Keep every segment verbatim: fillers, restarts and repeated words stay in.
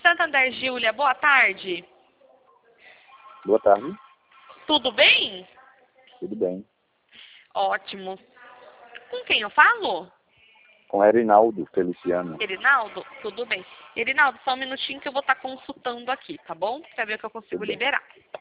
Santander, Júlia, boa tarde. Boa tarde. Tudo bem? Tudo bem. Ótimo. Com quem eu falo? Com Erinaldo Feliciano. Erinaldo? Tudo bem. Erinaldo, só um minutinho que eu vou estar consultando aqui, tá bom? Pra ver o que eu consigo liberar.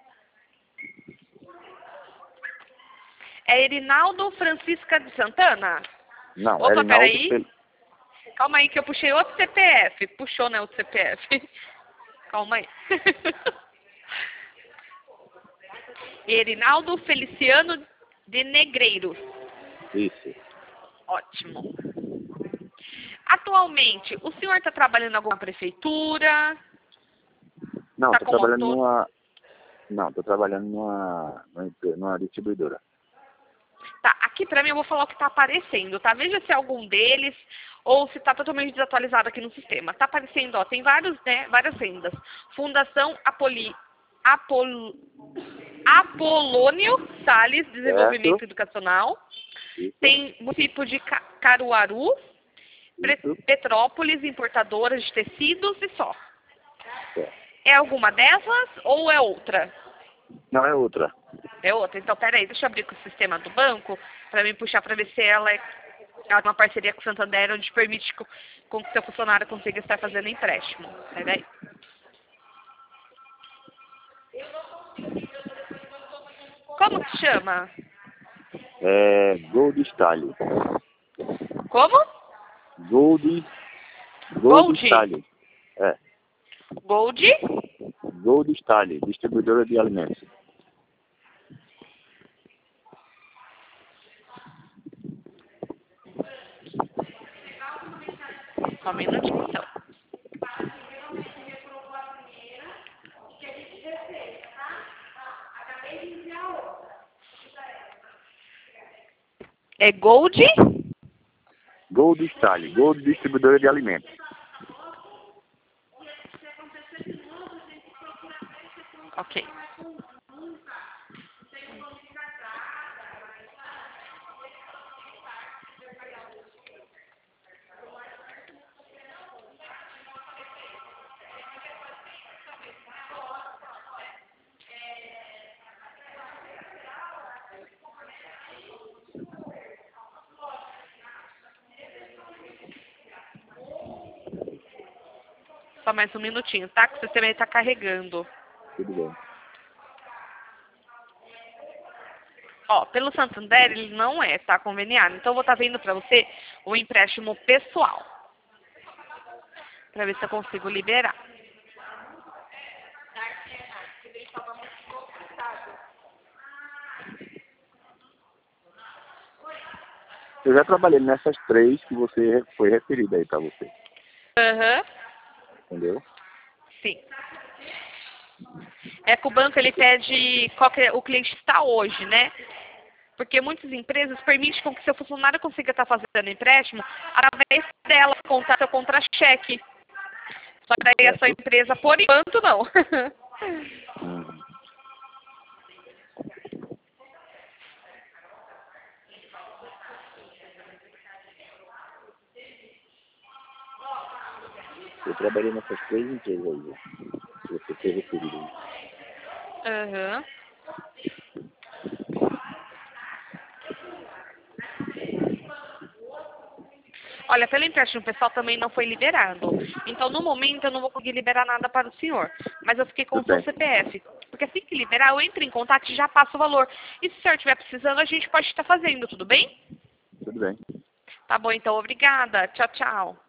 É Erinaldo Francisca de Santana? Não, Opa, Erinaldo peraí. Fel... Calma aí que eu puxei outro C P F. Puxou, né, outro C P F. Calma aí. Erinaldo Feliciano de Negreiros. Isso. Ótimo. Atualmente, o senhor está trabalhando em alguma prefeitura? Não, Tá tô como trabalhando autor? numa... Não, tô trabalhando numa... numa empre- numa distribuidora. Tá, aqui pra mim eu vou falar o que tá aparecendo, tá? Veja se é algum deles ou se tá totalmente desatualizado aqui no sistema. Tá aparecendo, ó, tem vários, né, várias rendas. Fundação Apoli... Apol... Apolônio Salles Desenvolvimento Certo? Educacional. Isso. Tem município de Ca- Caruaru, Pre- Isso. Petrópolis, importadora de tecidos e só. Certo. É alguma dessas ou é outra? Não, é outra. É outra. Então, peraí, deixa eu abrir com o sistema do banco para mim puxar para ver se ela, é, ela tem uma parceria com o Santander onde permite com, com que seu funcionário consiga estar fazendo empréstimo. Peraí. Como que chama? É Gold Style. Como? Gold... Gold Gold? Style. É. Gold? Gold Style, distribuidora de alimentos. Só um minutinho, então. É Gold? Gold Style, Gold distribuidora de alimentos. Ok. Só mais um minutinho, tá? Que o sistema está carregando. Tudo bem. Ó, pelo Santander ele não é, tá? Conveniado. Então eu vou estar vendo para você o empréstimo pessoal. Para ver se eu consigo liberar. Eu já trabalhei nessas três que você foi referida aí pra você. Aham. Entendeu? Sim. É que o banco ele pede qual que o cliente está hoje, né? Porque muitas empresas permitem com que seu funcionário consiga estar fazendo empréstimo através dela, contar seu contra-cheque. Só que daí a sua empresa, por enquanto, não. Hum. Eu trabalhei nessas três empresas aí, que você foi referido aí. Aham. Olha, pelo empréstimo pessoal também não foi liberado. Então, no momento, eu não vou conseguir liberar nada para o senhor. Mas eu fiquei com o Tudo seu bem. C P F. Porque assim que liberar, eu entro em contato e já passo o valor. E se o senhor estiver precisando, a gente pode estar fazendo, tudo bem? Tudo bem. Tá bom, então. Obrigada. Tchau, tchau.